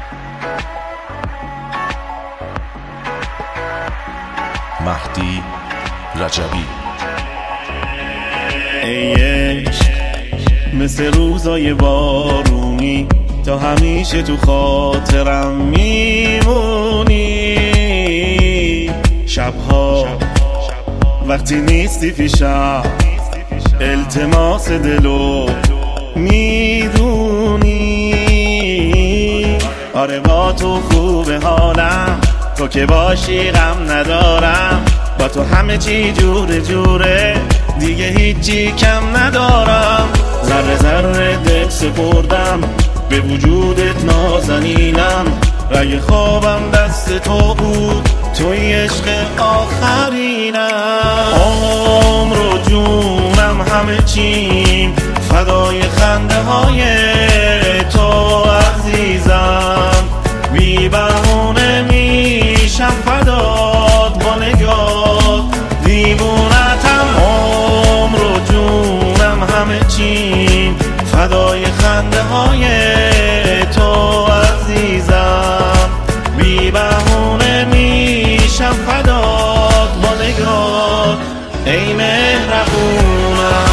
مهدی رجبی. ای عشق مثل روزای بارونی، تا همیشه تو خاطرم میمونی. شبها وقتی نیستی پیشم، التماس دلو میدونی. آره با تو خوبه حالم، تو که باشی غم ندارم. با تو همه چی جوره جوره، دیگه هیچی کم ندارم. ذره ذره دل سپردم به وجودت نازنینم. رگ خوابم دست تو بود، توی عشق آخرینم. عمر و جونم همه چیم فدای خنده های تو عزیزم. بی بهونه میشم فدات با نگاه دیوونتم. عمر و جونم همه چیم فدای خنده های تو عزیزم. بی بهونه میشم فدات با نگاه ای مهربونم.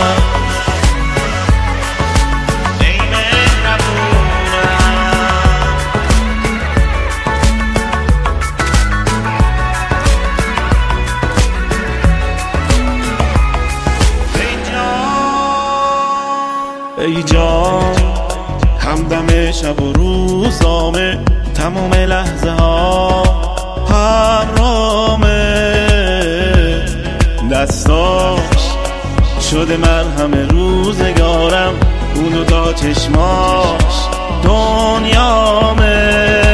ای جان همدم شب و روزامه، تموم لحظه ها حرامه. دستاش شده مرهم روزگارم، اونو تا چشماش دنیامه.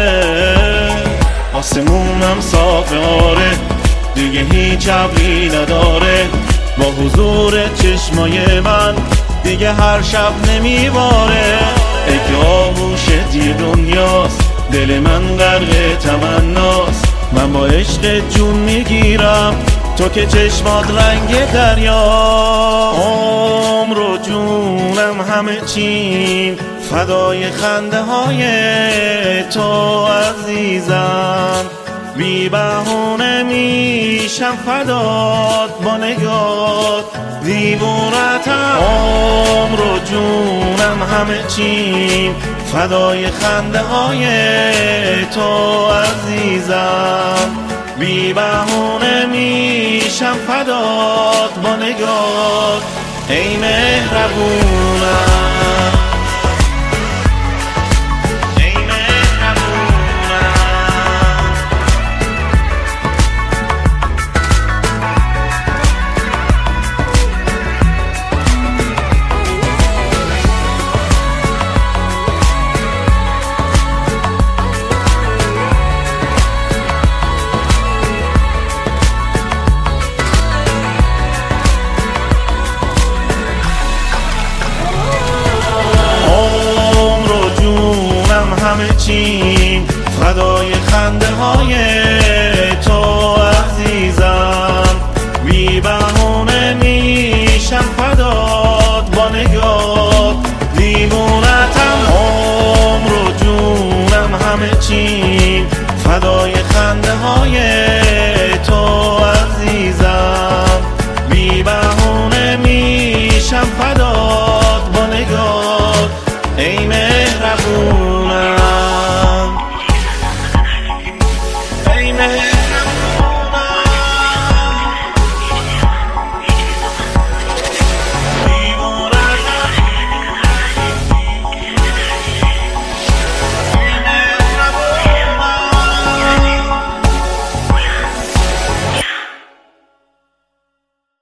آسمونم صافه آره، دیگه هیچ ابری نداره. با حضور چشمای من دیگه هر شب نمیباره. ای که آغوشت یه دنیاست، دل من غرق تمناست. من با عشق جون میگیرم، تو که چشمات رنگ دریا. عمر و جونم همه چیم فدای خنده های تو عزیزم. بی بهونه میشم فدات با نگات دیوونتم. عمر و جونم همه چیم فدای خنده های تو عزیزم. بی بهونه میشم فدات با نگات ای مهربونم. همه چیم فدای خنده های تو عزیزم. بی بهونه میشم فدات با نگات دیوونتم. عمر و جونم همه چیم فدای خنده های تو عزیزم. بی بهونه میشم فدات با نگات ای مهربونم. Amen.